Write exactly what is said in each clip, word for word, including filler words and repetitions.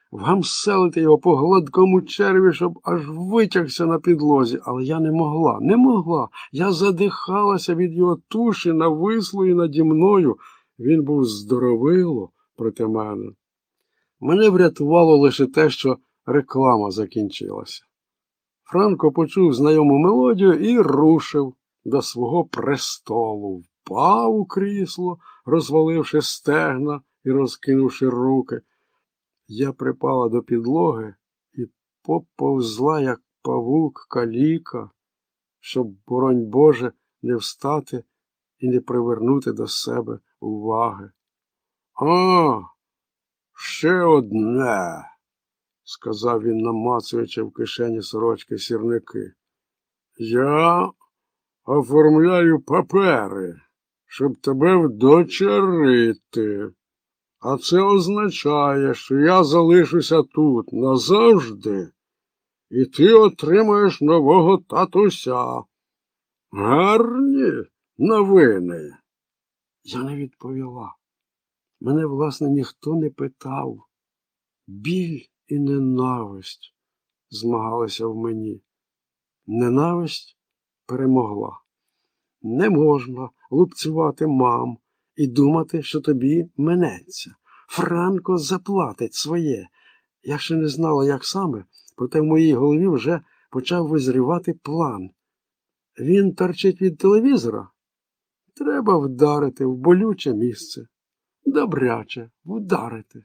вгамселити його по гладкому черві, щоб аж витягся на підлозі. Але я не могла, не могла. Я задихалася від його туші, навислої наді мною. Він був здоровило проти мене. Мене врятувало лише те, що реклама закінчилася. Франко почув знайому мелодію і рушив до свого престолу, впав у крісло, розваливши стегна і розкинувши руки. Я припала до підлоги і поповзла, як павук каліка, щоб, боронь Боже, не встати і не привернути до себе уваги. «А, ще одне!» – сказав він, намацуючи в кишені сорочки сірники. «Я оформляю папери, щоб тебе вдочерити. А це означає, що я залишуся тут назавжди, і ти отримаєш нового татуся. Гарні новини?» Я не відповіла. Мене, власне, ніхто не питав. Біль і ненависть змагалися в мені. Ненависть перемогла. Не можна лупцювати мам і думати, що тобі минеться. Франко заплатить своє. Я ще не знала, як саме, проте в моїй голові вже почав визрівати план. Він торчить від телевізора? Треба вдарити в болюче місце. Добряче вдарити.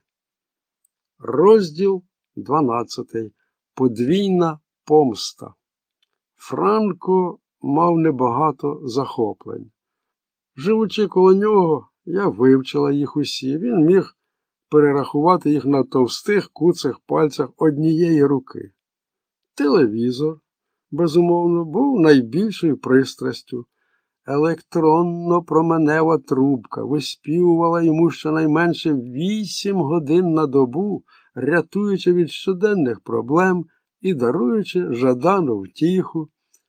Розділ дванадцятий. Подвійна помста. Франко мав небагато захоплень. Живучи коло нього, я вивчила їх усі. Він міг перерахувати їх на товстих куцих пальцях однієї руки. Телевізор, безумовно, був найбільшою пристрастю. Електронно-променева трубка виспівувала йому щонайменше вісім годин на добу, рятуючи від щоденних проблем і даруючи жадану втіху.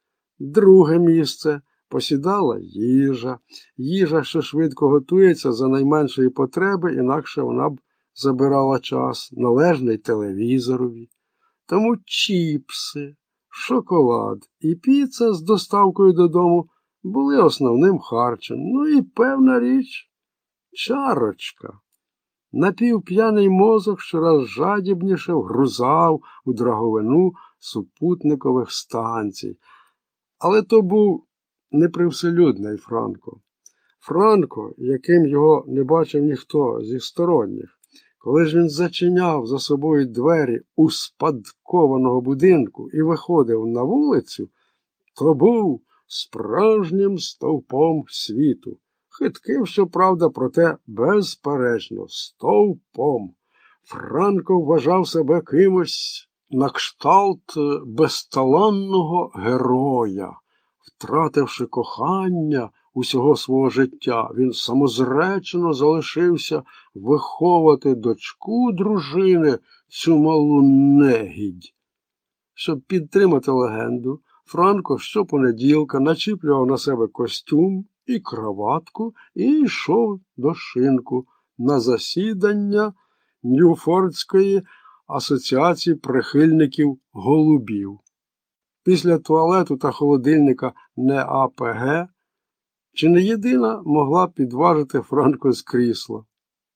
Друге місце посідала їжа. Їжа, що швидко готується за найменшої потреби, інакше вона б забирала час, належний телевізорові. Тому чіпси, шоколад і піца з доставкою додому були основним харчем. Ну і певна річ – чарочка. Напівп'яний мозок щораз жадібніше вгрузав у драговину супутникових станцій. Але то був непривселюдний Франко. Франко, яким його не бачив ніхто зі сторонніх. Коли ж він зачиняв за собою двері успадкованого будинку і виходив на вулицю, то був справжнім стовпом світу. Хитким, щоправда, проте безперечно, стовпом. Франко вважав себе кимось на кшталт безталанного героя. Втративши кохання усього свого життя, він самозречено залишився виховувати дочку дружини, цю малу негідь. Щоб підтримати легенду, Франко щопонеділка начіплював на себе костюм і краватку і йшов до шинку на засідання Ньюфордської асоціації прихильників голубів. Після туалету та холодильника не а пе ге чи не єдина могла підважити Франко з крісла?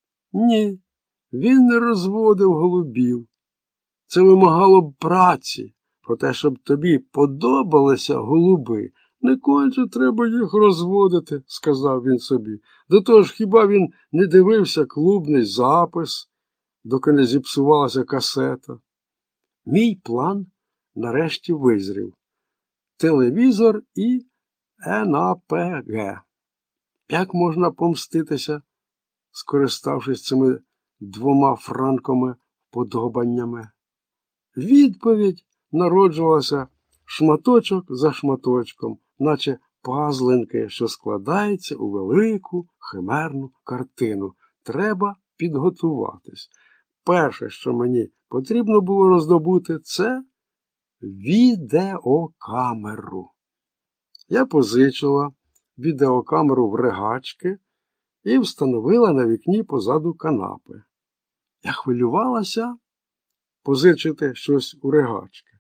Ні, він не розводив голубів. Це вимагало б праці. Проте, щоб тобі подобалися голуби, не конче треба їх розводити, сказав він собі. До того ж, хіба він не дивився клубний запис, доки не зіпсувалася касета? Мій план нарешті визрів. Телевізор і ен а пе ге. Як можна помститися, скориставшись цими двома Франковими подобаннями? Відповідь народжувалася шматочок за шматочком, наче пазлинки, що складаються у велику химерну картину. Треба підготуватись. Перше, що мені потрібно було роздобути, це відеокамеру. Я позичила відеокамеру в ригачки і встановила на вікні позаду канапи. Я хвилювалася позичити щось у ригачки.